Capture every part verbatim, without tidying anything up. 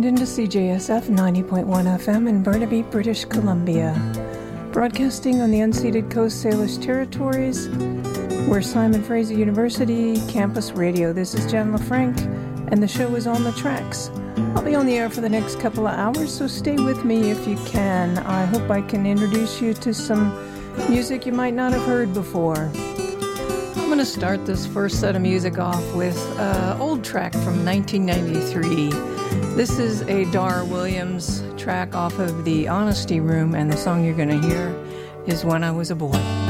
tuned into C J S F ninety point one F M in Burnaby, British Columbia. Broadcasting on the unceded Coast Salish territories, we're Simon Fraser University Campus Radio. This is Jen LaFranc, and the show is On the Tracks. I'll be on the air for the next couple of hours, so stay with me if you can. I hope I can introduce you to some music you might not have heard before. I'm going to start this first set of music off with an old track from nineteen ninety-three. This is a Dar Williams track off of the Honesty Room, and the song you're going to hear is When I Was a Boy.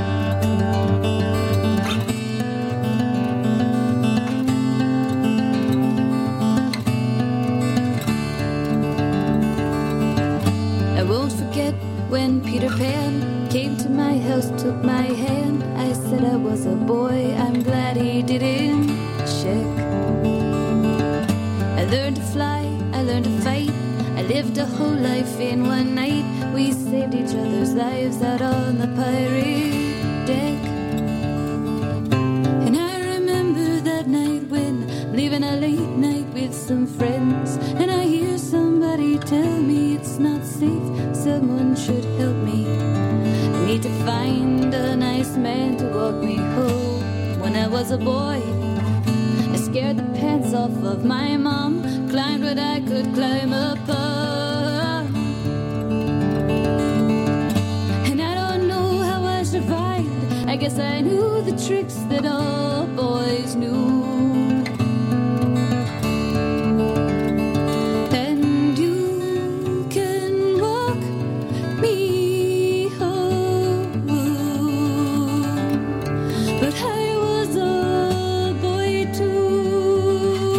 I won't forget when Peter Pan came to my house, took my hand. I said I was a boy, I'm glad he didn't check. I learned to fly, I learned to fight. I lived a whole life in one night. We saved each other's lives out on the pirate deck. And I remember that night when leaving a late night with some friends, and I hear somebody tell me it's not safe, someone should help me. I need to find a nice man to walk me home. When I was a boy, I scared the pants off of my mom, climbed what I could climb upon. And I don't know how I survived. I guess I knew the tricks that all boys knew. And you can walk me home, but I was a boy too.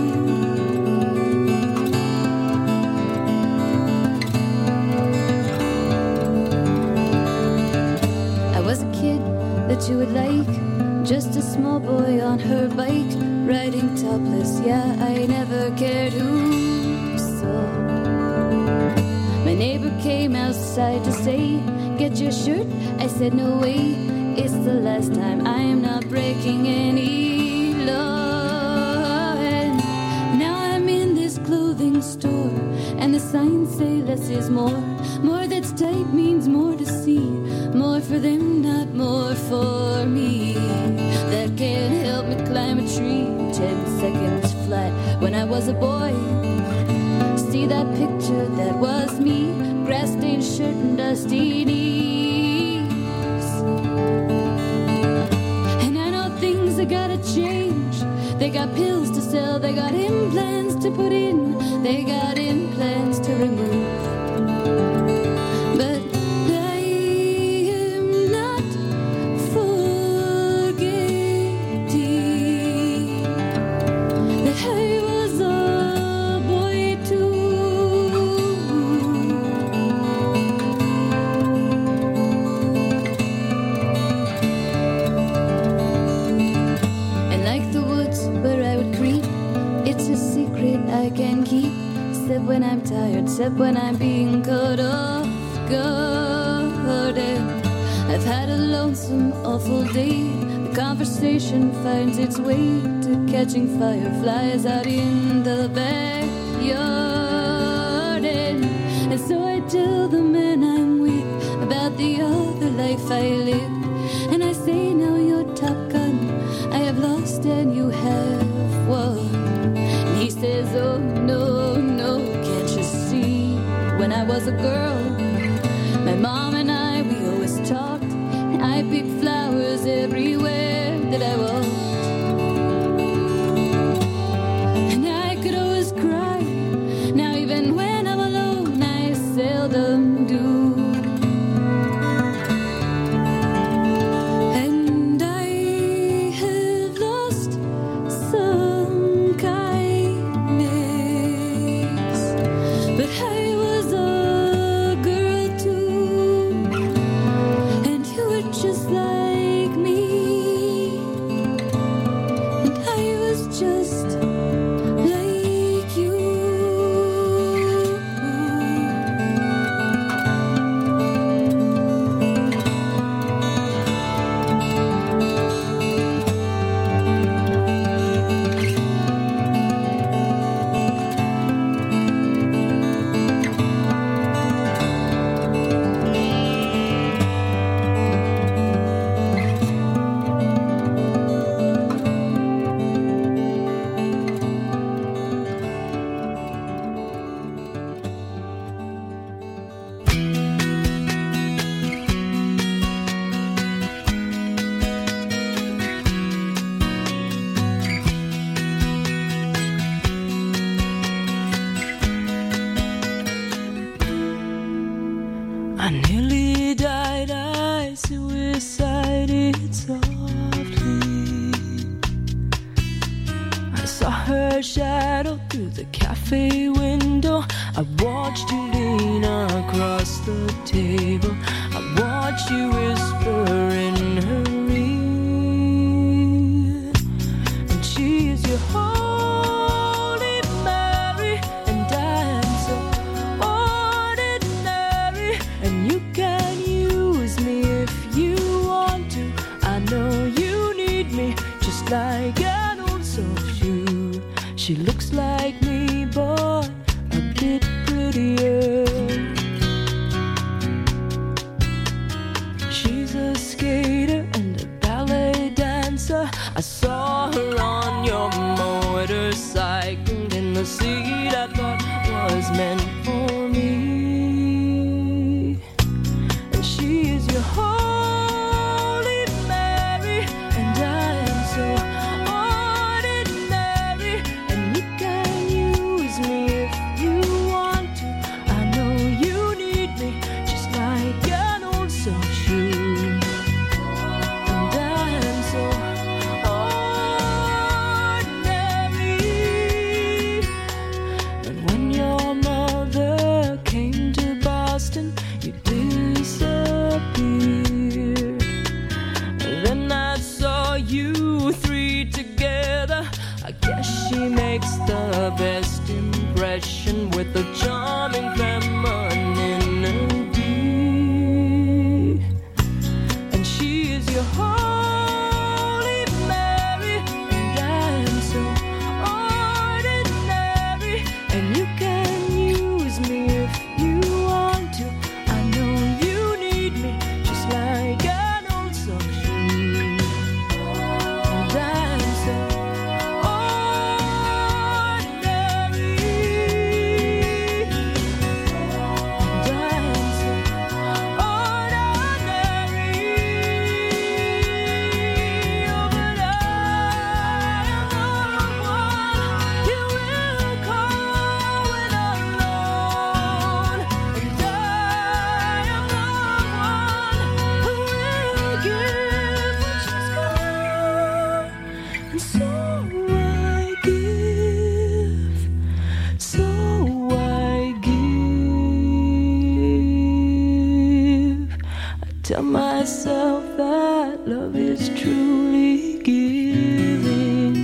I was a kid that you would like, just a small boy on her bike, riding topless. Yeah, I never cared who saw. My neighbor came outside to say, get your shirt. I said no way, it's the last time. I am not breaking any law. And now I'm in this clothing store, and the signs say less is more. More that's tight means more to see, more for them, not more for me. That can't help me climb a tree ten seconds flat. When I was a boy, see that picture, that was me, grass-stained shirt and dusty knees. And I know things are gotta change. They got pills to sell, they got implants to put in, they got implants to remove. But I am not forgetting that I was a boy too. And like the woods where I would creep, it's a secret I can keep. Except when I'm tired, except when I'm being cut off guard. And I've had a lonesome, awful day. The conversation finds its way to catching fireflies out in the backyard. And, and so I tell the man I'm with about the other life I lived. And I say, now you're Top Gun, I have lost and you have won. And he says, oh no, no, can't you see? When I was a girl, my mom and I, we always talked, and I picked flowers everywhere that I walked. And I could always cry, now even when I'm alone, I seldom do. I nearly died, I suicided softly. I saw her shadow through the cafe window. I watched you lean across the table. I watched you whisper in her ear. And she is your Holy Mary, and I am so ordinary. And you can use me if you want to. I know you need me, just like an old soul shoe. She looks like me, but a bit prettier. She's a skater and a ballet dancer. I saw her on your motorcycle in the seat I thought was meant for me. And she is your Holy Mary, and I am so ordinary. And you can use me if you want to. I know you need me, just like an old soul shoe. And I am so ordinary. And when your mother came to Boston, you disappeared. And then I saw you three together. I guess she makes the best impression with a charming femininity. And she is your Holy Mary, and I am so ordinary. And you can use me if you want to. I know you need me, just like an old soul shoe. And I am so ordinary. And I am so ordinary. Oh, but I am the one you will call when alone. And I am the one who will give when she's gone. And so I give, so I give. I tell myself that love is truly giving.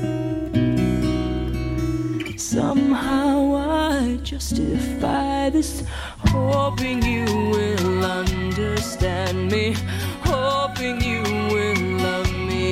Somehow I justify this, hoping you will understand me, hoping you will love me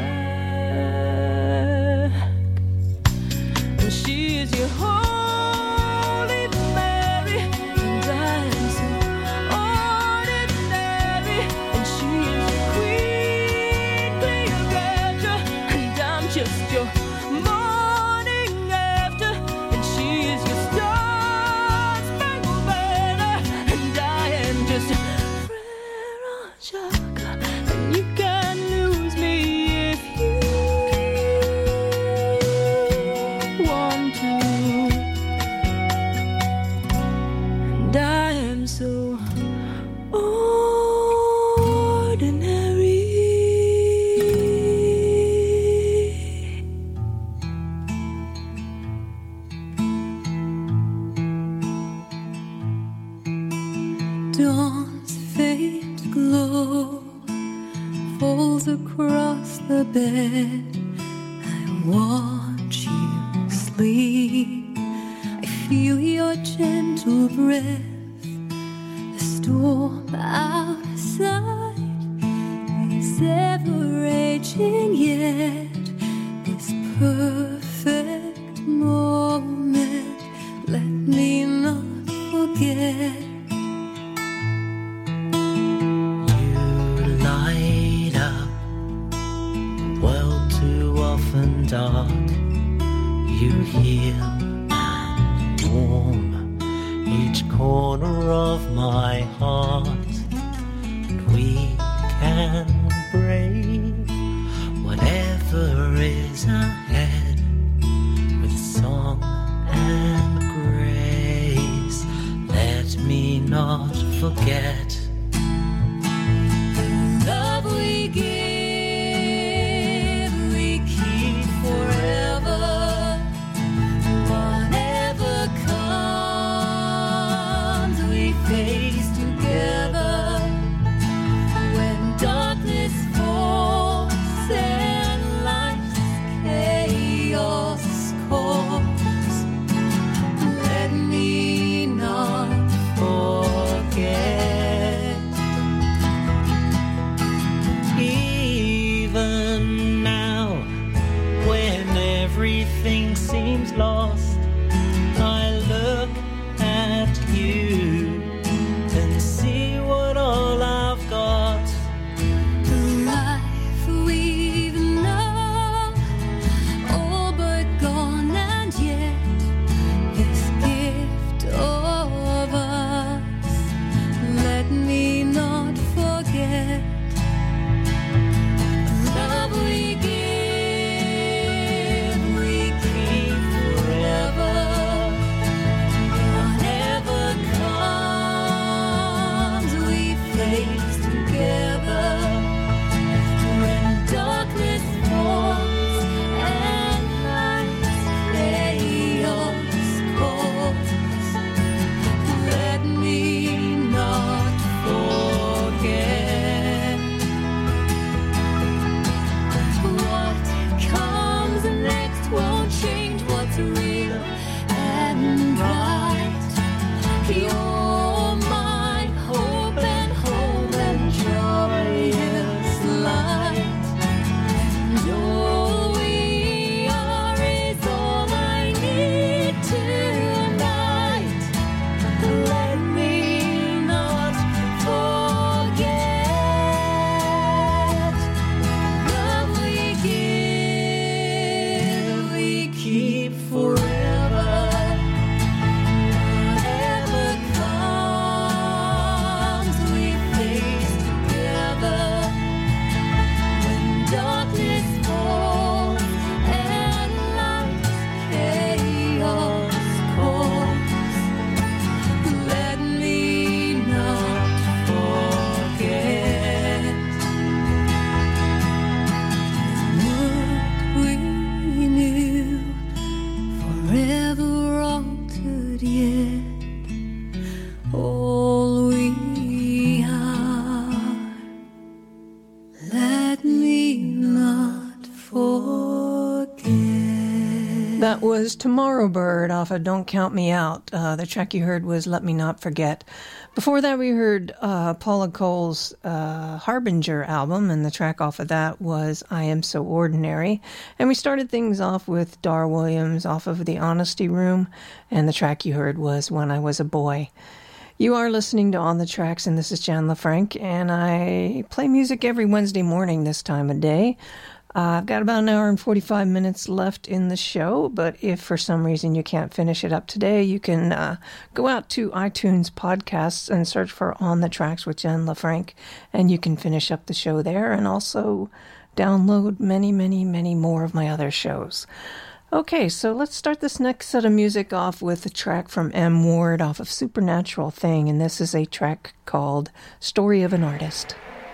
back. And she is your Holy Mary, and I am so ordinary. And she is your Queen Cleopatra, and I'm just your morning after. And she is your Star-Spangled Banner, and I am just Frere Jacques. And you can lose me if you want to. And I am so ordinary. Dawn's faint glow falls across the bed. I watch you sleep. I feel your gentle breath. The storm outside is ever raging, yet this perfect moment let me not forget. You light up a world too often dark. You heal and warm each corner of my heart. And we can brave whatever is ahead with song and grace. Let me not forget. Love we give, we keep forever. Whatever comes, we face together. When darkness falls and life's chaos calls, let me not forget. Even now, when everything seems lost, I look at you and see what all I've got. The life we've known, all but gone, and yet this gift of us, let me not forget. Love we give, we keep forever. Whatever comes, we face together. When darkness falls and life's chaos calls, let me not forget. What comes next won't change what's real and right. You're my hope and home and joyous light. And all we are is all I need tonight. Let me not forget. Love we give, we keep forever. Whatever comes, we face together. When darkness falls and life's chaos calls, let me not forget. What we knew, forever altered yet, all we are, let me not forget. That was Tomorrow Bird off of Don't Count Me Out. Uh, the track you heard was Let Me Not Forget. Before that, we heard uh, Paula Cole's uh, Harbinger album, and the track off of that was I Am So Ordinary. And we started things off with Dar Williams off of The Honesty Room, and the track you heard was When I Was a Boy. You are listening to On the Tracks, and this is Jan LaFranc, and I play music every Wednesday morning this time of day. Uh, I've got about an hour and forty-five minutes left in the show, but if for some reason you can't finish it up today, you can uh, go out to iTunes podcasts and search for On the Tracks with Jen LaFranc, and you can finish up the show there and also download many, many, many more of my other shows. Okay, so let's start this next set of music off with a track from M. Ward off of Supernatural Thing, and this is a track called Story of an Artist.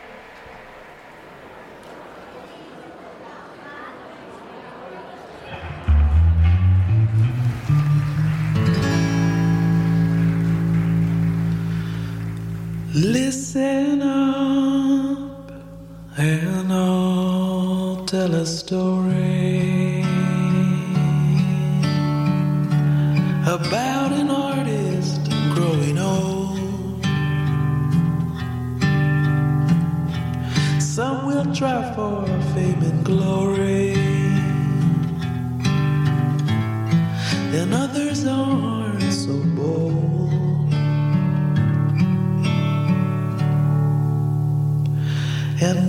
Listen up and I'll tell a story about an artist growing old. Some will try for fame and glory, and others aren't so bold. And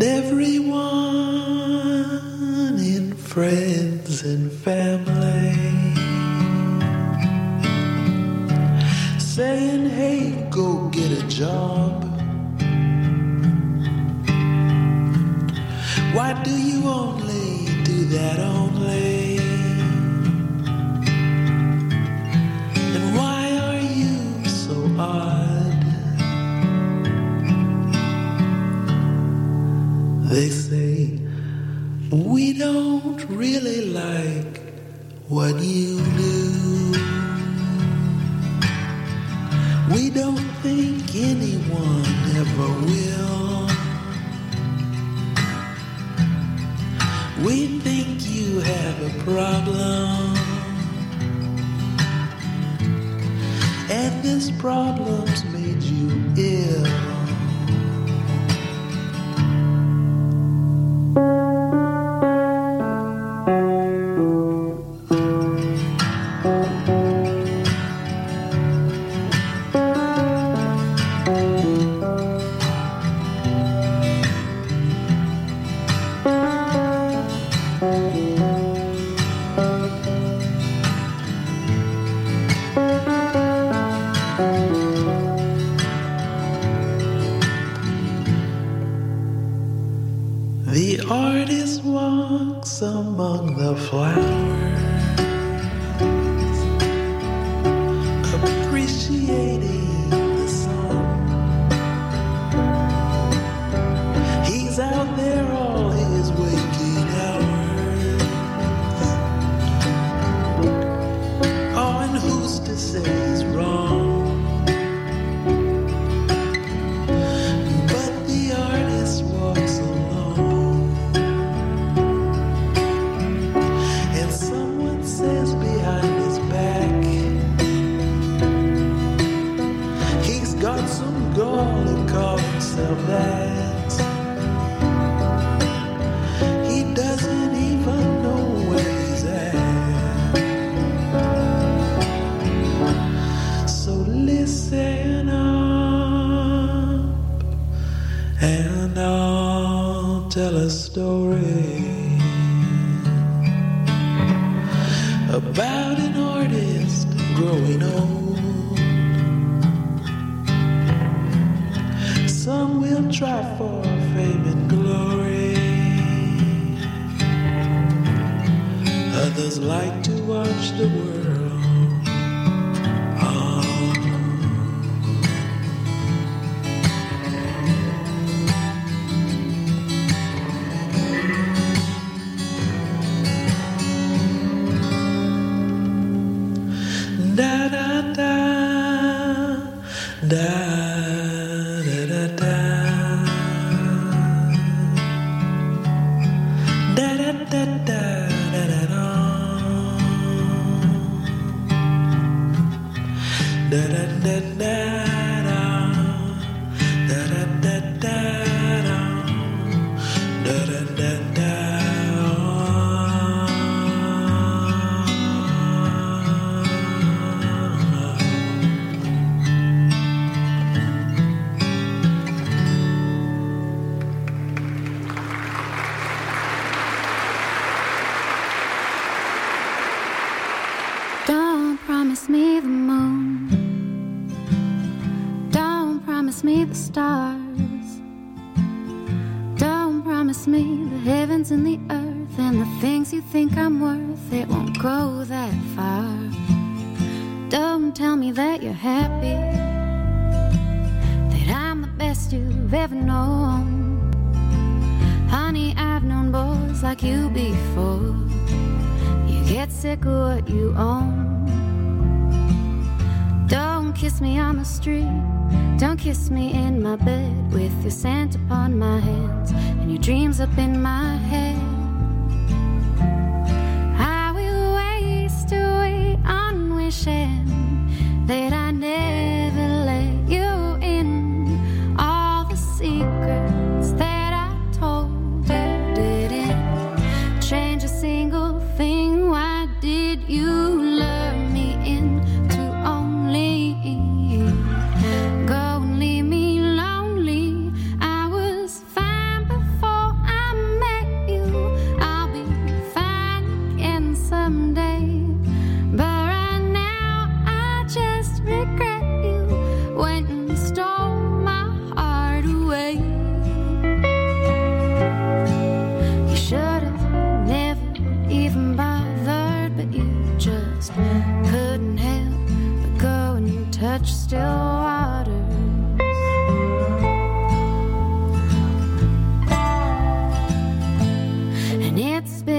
everyone in friends and family saying, hey, go get a job. Why do you only do that only? And why are you so odd? don't really like what you do. We don't think anyone ever will. We think you have a problem, and this problem's made you ill. The artist walks among the flowers, appreciating the sun. He's out there all his waking hours. Oh, and who's to say he's wrong? But the artist walks along. Says behind his back, he's got some gall to call himself that. He doesn't even know where he's at. So listen up, and I'll tell a story about an artist growing old. Some will try for fame and glory. Others like to watch the world on. Da da da da da da da da da da da da da da da da da Don't promise me the moon. Don't promise me the stars. Don't promise me the heavens and the earth and the things you think I'm worth. It won't go that far. Don't tell me that you're happy, that I'm the best you've ever known. Honey, I've known boys like you before. Get sick of what you own. Don't kiss me on the street. Don't kiss me in my bed with your scent upon my hands and your dreams up in my head. I will waste away on wishing that I never let you in. All the secrets that I told you didn't change a single thing. Why did you lure me into only go and leave me lonely? I was fine before I met you. I'll be fine again someday. But right now I just regret you went and stole my heart away. You should have never even bothered, but you just couldn't help but go and touch still waters. And it's been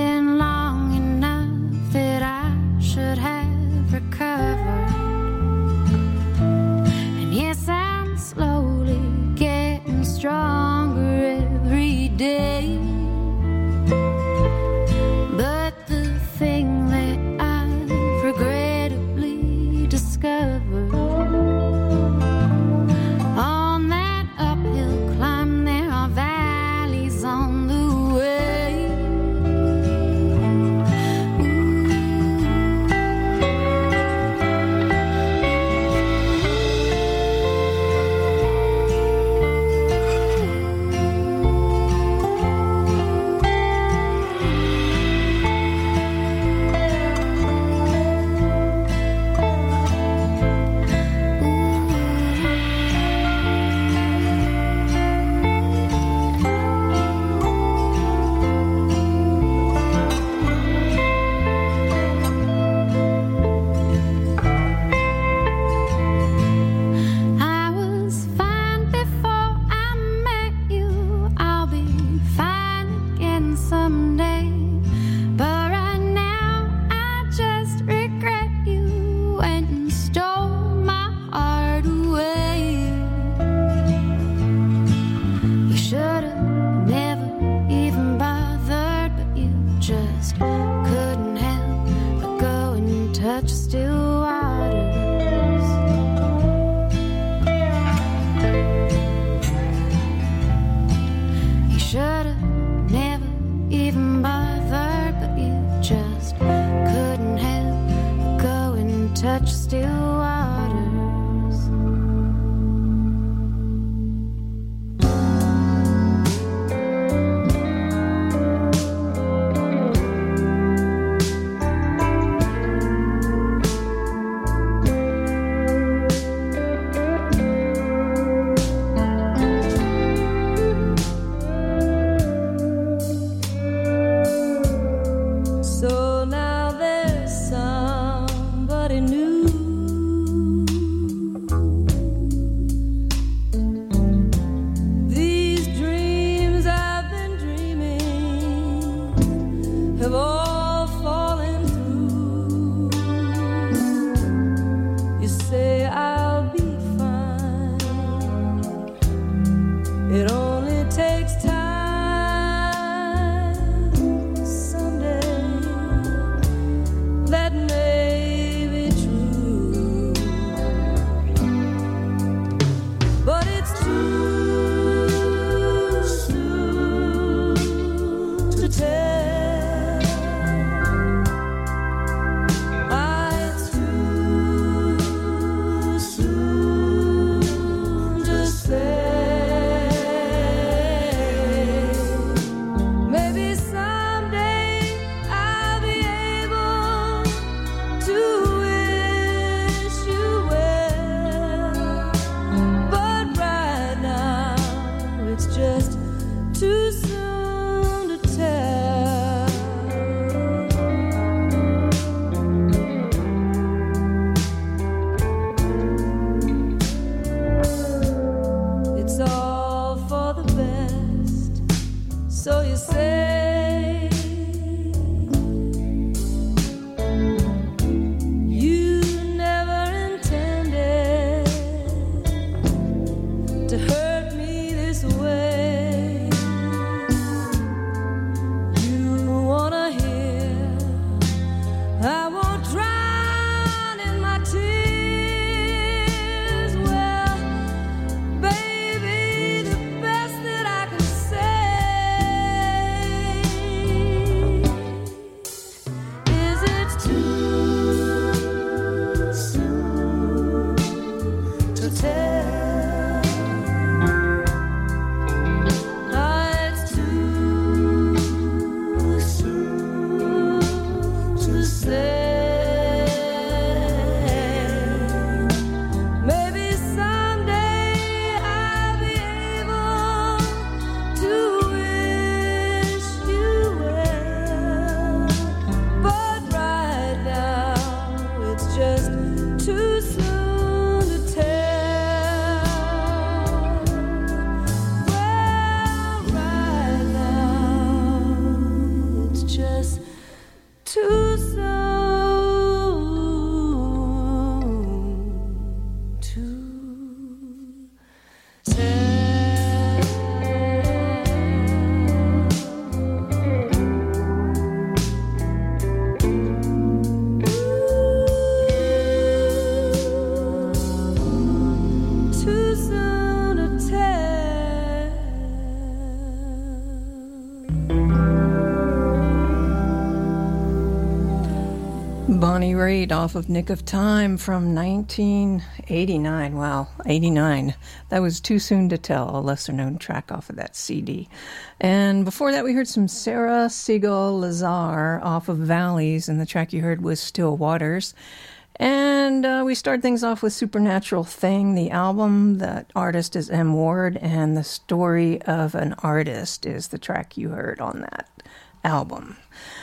Bonnie Raitt off of Nick of Time from nineteen eighty-nine. Wow, eighty-nine. That was Too Soon to Tell, a lesser-known track off of that C D. And before that, we heard some Sarah Siegel Lazar off of Valleys, and the track you heard was Still Waters. And uh, we start things off with Supernatural Thing, the album. The artist is M. Ward, and The Story of an Artist is the track you heard on that album.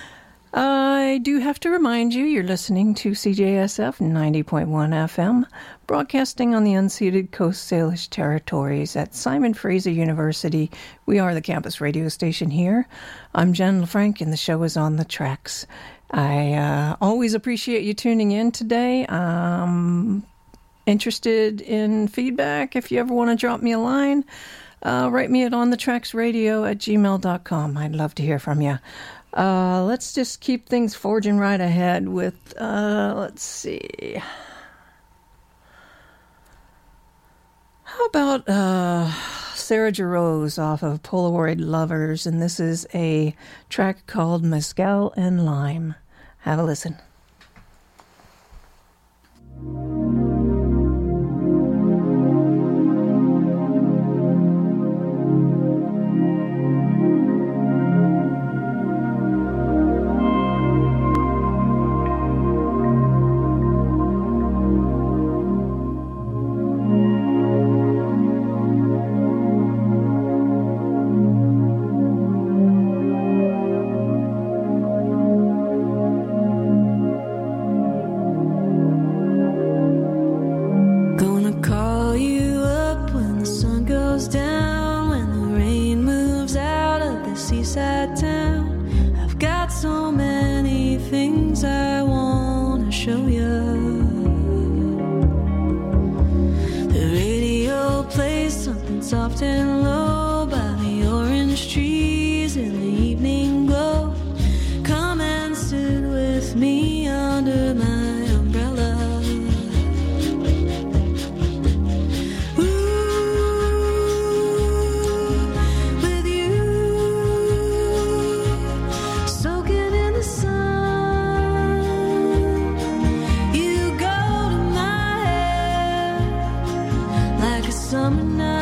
I do have to remind you, you're listening to C J S F ninety point one F M, broadcasting on the unceded Coast Salish territories at Simon Fraser University. We are the campus radio station here. I'm Jen LaFranc, and the show is On the Tracks. I uh, always appreciate you tuning in today. Um, interested in feedback? If you ever want to drop me a line, uh, write me at onthetracksradio at gmail dot com. I'd love to hear from you. Uh, let's just keep things forging right ahead with, uh, let's see. How about uh, Sarah Jarosz off of Polaroid Lovers, and this is a track called Mezcal and Lime. Have a listen. Summer night.